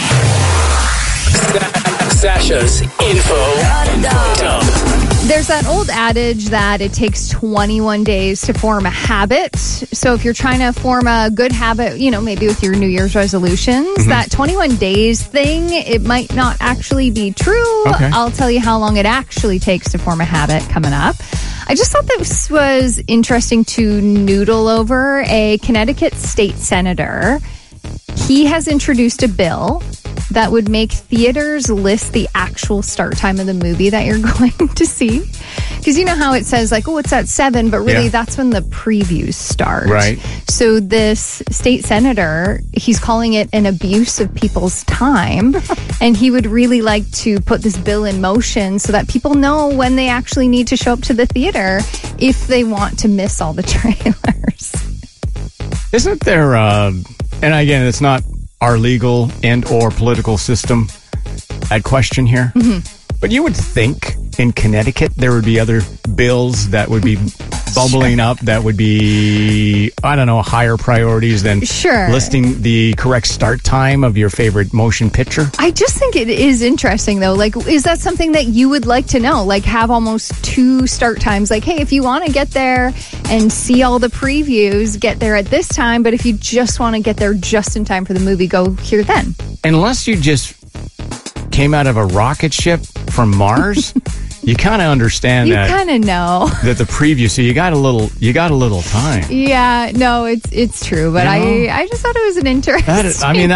Speaker 4: Sasha's Info Dump.
Speaker 6: There's that old adage that it takes 21 days to form a habit. So if you're trying to form a good habit, you know, maybe with your New Year's resolutions, that 21 days thing, it might not actually be true.
Speaker 16: Okay.
Speaker 6: I'll tell you how long it actually takes to form a habit coming up. I just thought this was interesting to noodle over. A Connecticut state senator, he has introduced a bill that would make theaters list the actual start time of the movie that you're going to see. Because you know how it says, like, oh, it's at 7, but really that's when the previews start.
Speaker 2: Right.
Speaker 6: So this state senator, he's calling it an abuse of people's time. And he would really like to put this bill in motion so that people know when they actually need to show up to the theater if they want to miss all the trailers.
Speaker 2: Isn't there, and again, it's not our legal and or political system at question here. But you would think in Connecticut there would be other bills that would be bubbling up that would be, I don't know, higher priorities than listing the correct start time of your favorite motion picture.
Speaker 6: I just think it is interesting, though. Like, is that something that you would like to know? Like, have almost 2 start times. Like, hey, if you want to get there and see all the previews, get there at this time. But if you just want to get there just in time for the movie, go here then. Unless
Speaker 2: you just came out of a rocket ship from Mars, you kind of understand
Speaker 6: you
Speaker 2: that.
Speaker 6: You kind of know
Speaker 2: that the preview. So you got a little time.
Speaker 6: Yeah, no, it's true. But I just thought it was an interesting.
Speaker 2: It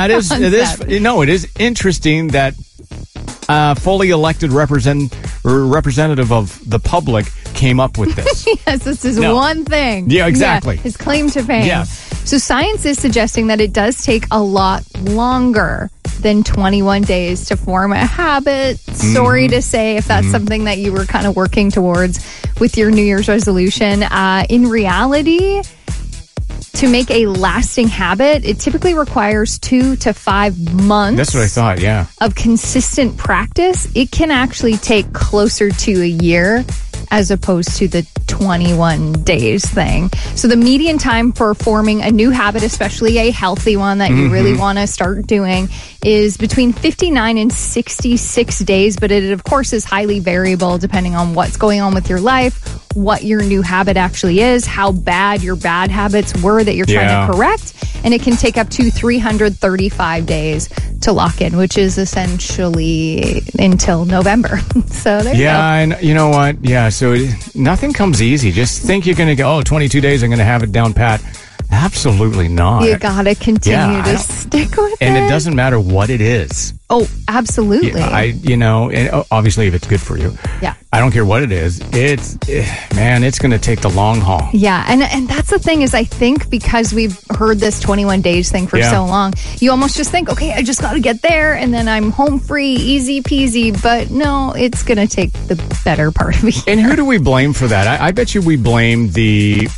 Speaker 2: is interesting that fully elected representative of the public came up with this.
Speaker 6: Yes, this is one thing.
Speaker 2: Yeah, exactly.
Speaker 6: Yeah, his claim to fame.
Speaker 2: Yeah.
Speaker 6: So science is suggesting that it does take a lot longer than 21 days to form a habit. Sorry to say if that's something that you were kind of working towards with your New Year's resolution. In reality, to make a lasting habit, it typically requires 2 to 5 months.
Speaker 2: That's what I thought, yeah.
Speaker 6: Of consistent practice. It can actually take closer to a year as opposed to the 21 days thing. So the median time for forming a new habit, especially a healthy one that you really want to start doing, is between 59 and 66 days. But it, of course, is highly variable depending on what's going on with your life, what your new habit actually is, how bad your bad habits were that you're trying to correct. And it can take up to 335 days to lock in, which is essentially until November. So there you go.
Speaker 2: And you know what? Yeah, so nothing comes easy. Just think you're going to go, 22 days, I'm going to have it down pat. Absolutely not.
Speaker 6: You got to continue to stick with it.
Speaker 2: And it doesn't matter what it is.
Speaker 6: Oh, absolutely.
Speaker 2: And obviously if it's good for you.
Speaker 6: Yeah.
Speaker 2: I don't care what it is. It's going to take the long haul.
Speaker 6: Yeah. And that's the thing is I think because we've heard this 21 days thing for so long, you almost just think, okay, I just got to get there and then I'm home free, easy peasy. But no, it's going to take the better part of a year.
Speaker 2: And who do we blame for that? I bet you we blame the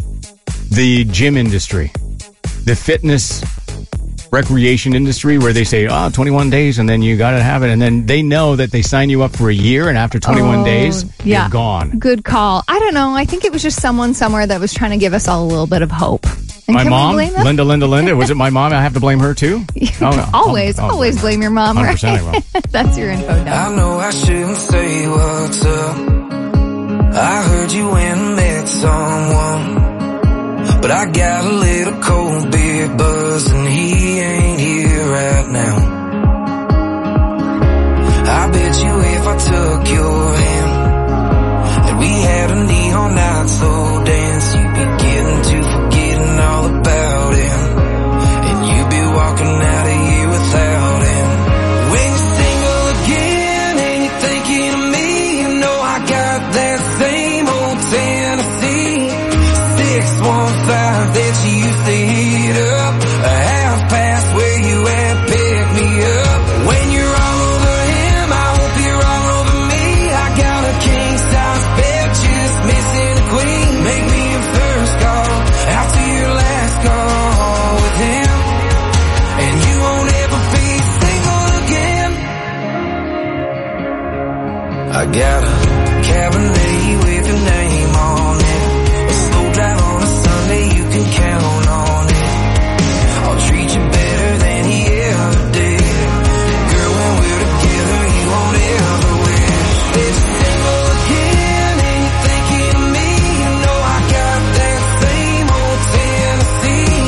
Speaker 2: gym industry, the fitness recreation industry, where they say, 21 days and then you got to have it. And then they know that they sign you up for a year and after 21 days, you're gone.
Speaker 6: Good call. I don't know. I think it was just someone somewhere that was trying to give us all a little bit of hope. And
Speaker 2: my mom, Linda. Was it my mom? I have to blame her too?
Speaker 6: Always blame your mom,
Speaker 2: 100%
Speaker 6: right?
Speaker 2: I will.
Speaker 6: That's your info dump.
Speaker 5: I know I shouldn't say what's up. I heard you went and met someone. But I got a little cold beer buzz and he ain't here right now. I bet you if I took your hand and we had a neon night slow dance, you'd be getting to forgetting all about him.
Speaker 3: sit up. A half past where you at, pick me up. When you're all over him, I hope you're all over me. I got a king size bed, just missing a queen. Make me your first call, after your last call with him. And you won't ever be single again. I got a Cabernet with your name on it. A slow drive on a Sunday, you can count on it. I'll treat you better than he ever did. Girl, when we're together, you won't ever wish. If you're single again and you're thinking of me, you know I got that same old Tennessee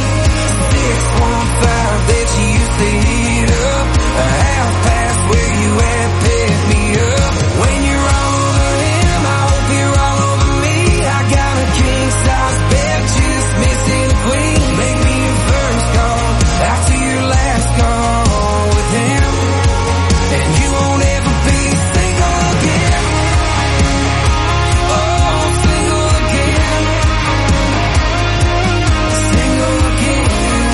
Speaker 3: 615 that you used to heat up. A half past where you at, pick me up. When you're all over him, I hope you're all over me. I got a king size bed, just missing a queen. Make me your first call, after your last call with him. And you won't ever be single again. Oh, single again. Single again.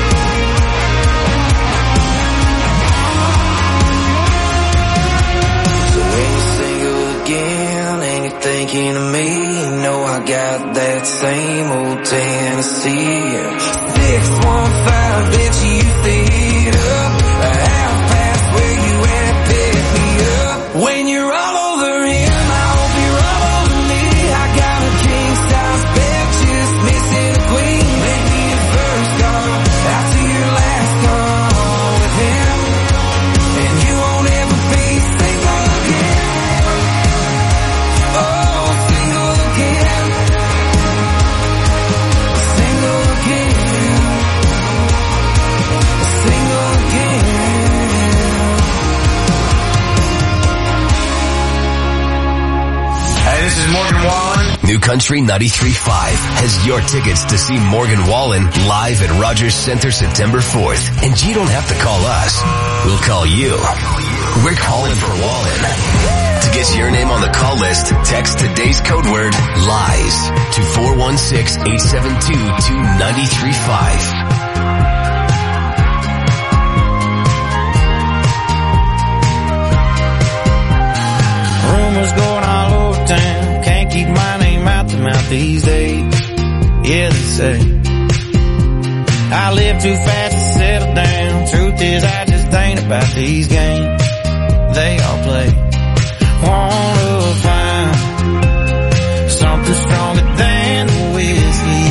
Speaker 3: So when you're single again and you're thinking of me, you know I got that same old Tennessee 615 that you used to heat up. A half past where you at, pick me up. When you're all over him, I hope you're all over me. I got a king size bed, just missing a queen. Make me your first call, after your last call with him. And you won't ever be single again. Oh, single again. Single again. Single again.
Speaker 4: Hey, this is Morgan Wallen. New Country 93.5 has your tickets to see Morgan Wallen live at Rogers Center September 4th. And you don't have to call us. We'll call you. We're calling for Wallen. To get your name on the call list, text today's code word LIES to 416-872-2935.
Speaker 5: Rumors going all over town. Can't keep my name out the mouth these days. Yeah, they say I live too fast to settle down. Truth is, I just ain't about these games they all play. Wanna find something stronger than the whiskey.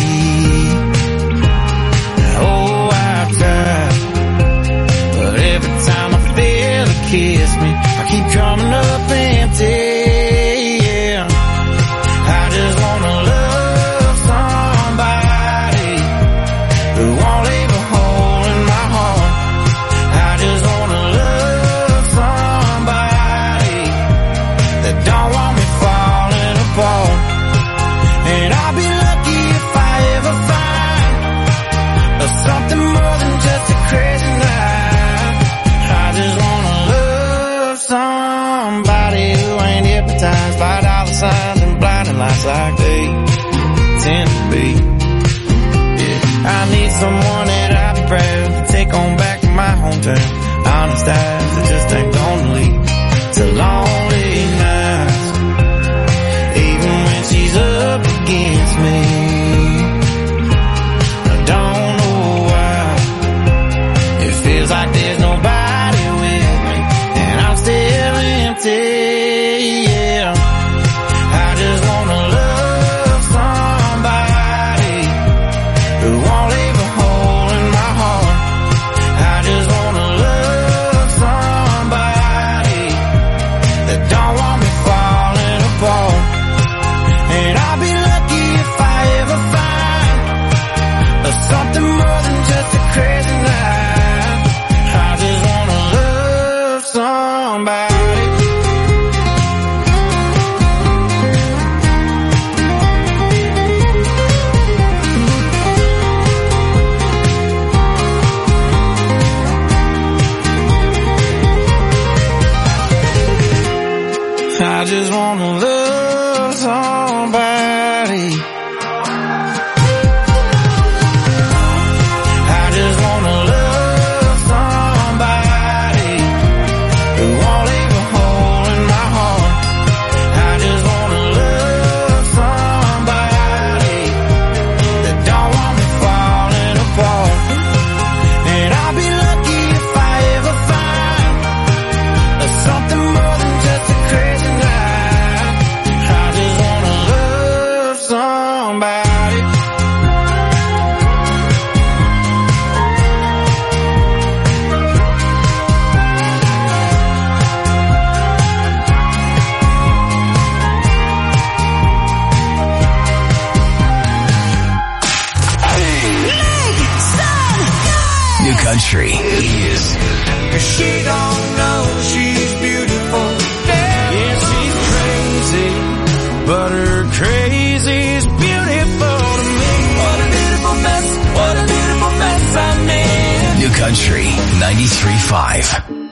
Speaker 5: Oh, I've tried, but every time I feel it kiss me, I keep coming up empty. Yeah, I just wanna love somebody who won't leave a hole in my heart. I just wanna love somebody that don't want me falling apart. And I'll be lucky if I ever find something more than just a crazy night. I just wanna love somebody who ain't hypnotized by dollar signs and blinding lights like they tend to be. Yeah, I need someone that I'd be proud to take on back to my hometown. Honest eyes that just ain't gonna lead to lonely nights, even when she's up against me. I don't know why it feels like there's nobody with me, and I'm still empty. Yeah, I just wanna love somebody who won't leave a hole in my heart. I just wanna love somebody that
Speaker 4: country is
Speaker 5: She don't know she's beautiful. Yeah, she's crazy, but her crazy's beautiful to me. What a beautiful mess, what a beautiful mess I'm in.
Speaker 4: New Country 93.5.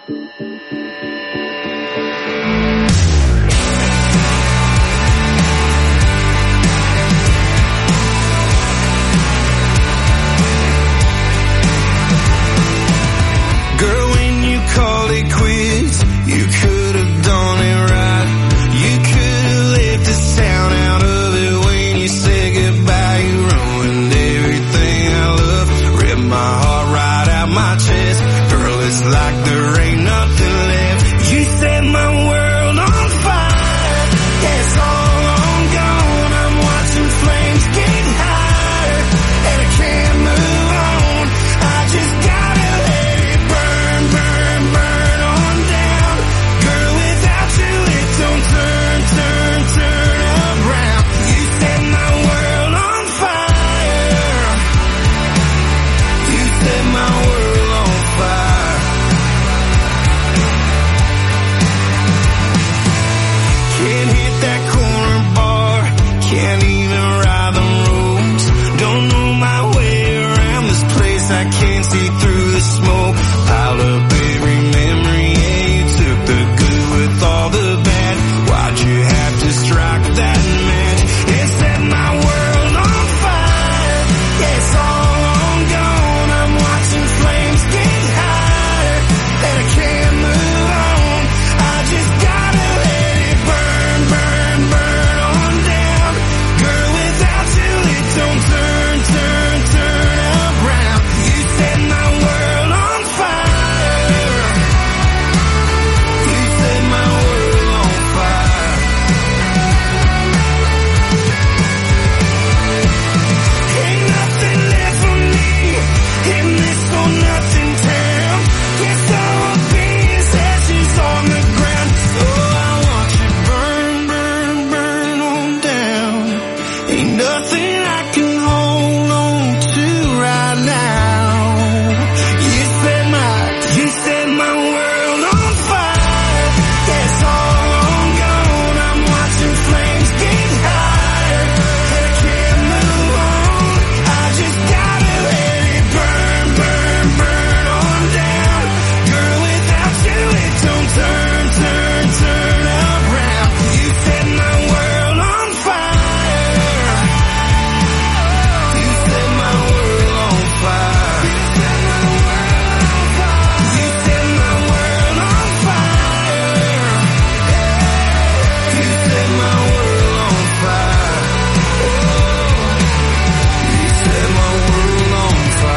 Speaker 5: Girl, when you called it quits, you could have done it right. You could have left the sound out of it when you said goodbye. You ruined everything I love, ripped my heart right out my chest. Girl, it's like there ain't nothing left. You set my world on fire. Yeah, it's all on gone. I'm watching flames get higher, and I can't move on. I just gotta let it burn, burn, burn on down. Girl, without you it don't turn, turn, turn around. You set my world on fire. You set my world on fire. Can't hit that corner bar, can't even ride the roads. Don't know my way around this place, I can't see through the smoke. Piled up every memory, yeah, you took the good with all the bad. Why'd you have to strike that match? It set my world on fire. Yeah, it's all on gone. I'm watching flames get higher, and I can't move on. I just gotta let it burn, burn, burn on down. Girl, without you it don't turn, turn, turn around. You set my world on fire. You set my world on fire. Ain't nothing left for me in this for nothing town. Guess I'll be as ashes on the ground. Oh, I want you burn, burn, burn on down. Ain't nothing I can hold on to right now. You set my world on fire. Yeah, it's all on gone. I'm watching flames get higher, and I can't move on. I just gotta let it burn, burn, burn on down. Girl, without you it don't turn, turn, turn around. You set my world on fire. You set my world on fire. You set my world on fire. You set my world on fire. You set my world on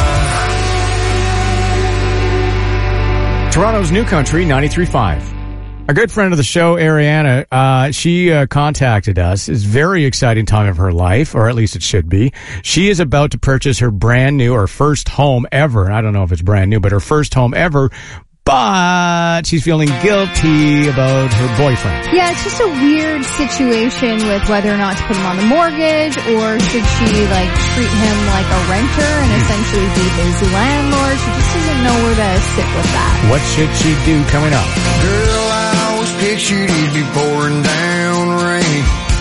Speaker 5: fire.
Speaker 2: Toronto's New Country 93.5. A good friend of the show, Ariana, she contacted us. It's a very exciting time of her life, or at least it should be. She is about to purchase her brand new, or first home ever. I don't know if it's brand new, but her first home ever. But she's feeling guilty about her boyfriend.
Speaker 6: Yeah, it's just a weird situation with whether or not to put him on the mortgage, or should she like treat him like a renter and essentially be his landlord. She just doesn't know where to sit with that.
Speaker 2: What should she do coming up?
Speaker 5: Girl, I always pictured you'd be pouring down rain,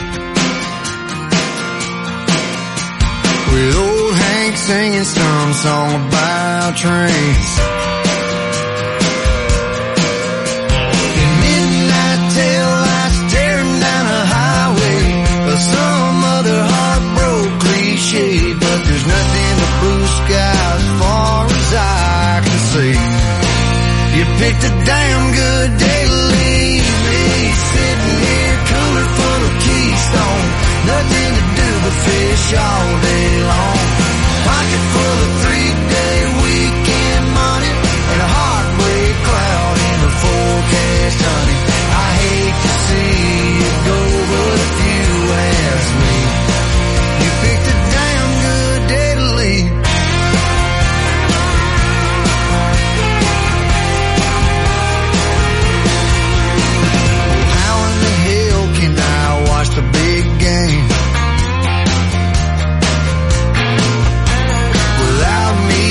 Speaker 5: with old Hank singing some song about trains. In midnight tail lights tearing down a highway, or some other heartbroken cliche, but there's nothing but blue sky as far as I can see. You picked a damn good day to leave me, sitting here cooler full of Keystone, nothing to do but fish all day long. Pocket full of 3-day weekend money, and a heartbreak cloud in the forecast, honey. I hate to see it go, but if you ask me, you picked a damn good day to leave. How in the hell can I watch the big game without me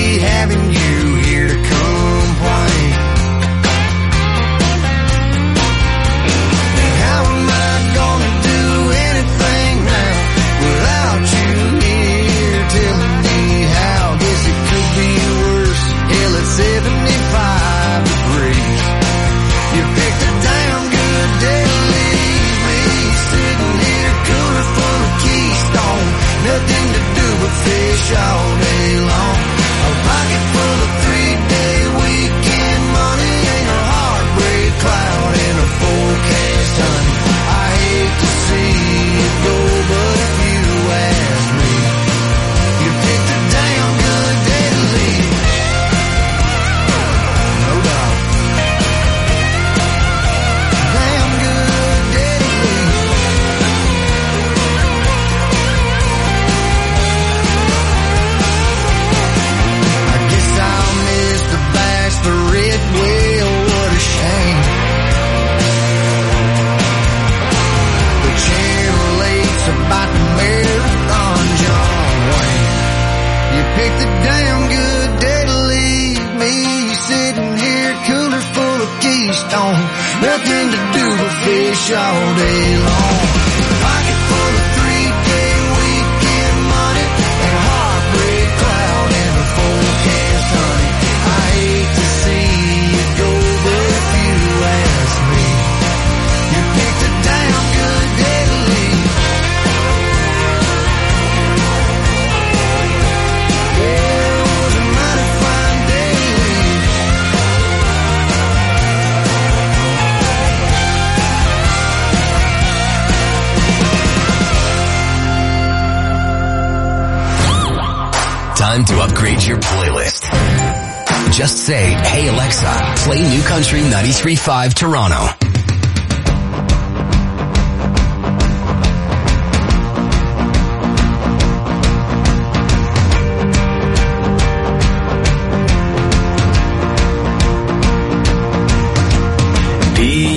Speaker 3: nothing to do but fish all day long. A pocket full of 3-day weekend money ain't a heartbreak cloud in a forecast, honey. I hate to see it go, but if you ask me, you picked a damn good day to leave. No doubt. Damn good day to leave. I guess I'll miss the bass, the red whale, what a shame. The channel 8's about the marathon, John Wayne. You picked a damn good day to leave me sitting here, cooler full of Keystone. Nothing to do but fish all day long. Pocket full of 3-day weekend money and a heartbreak cloud in the forecast, honey. I hate to see it go, but if you ask me, you picked a damn good day to leave. Yeah, it was a mighty fine day to leave.
Speaker 4: Time to upgrade your playlist. Just say, "Hey Alexa, play New Country 93.5 Toronto."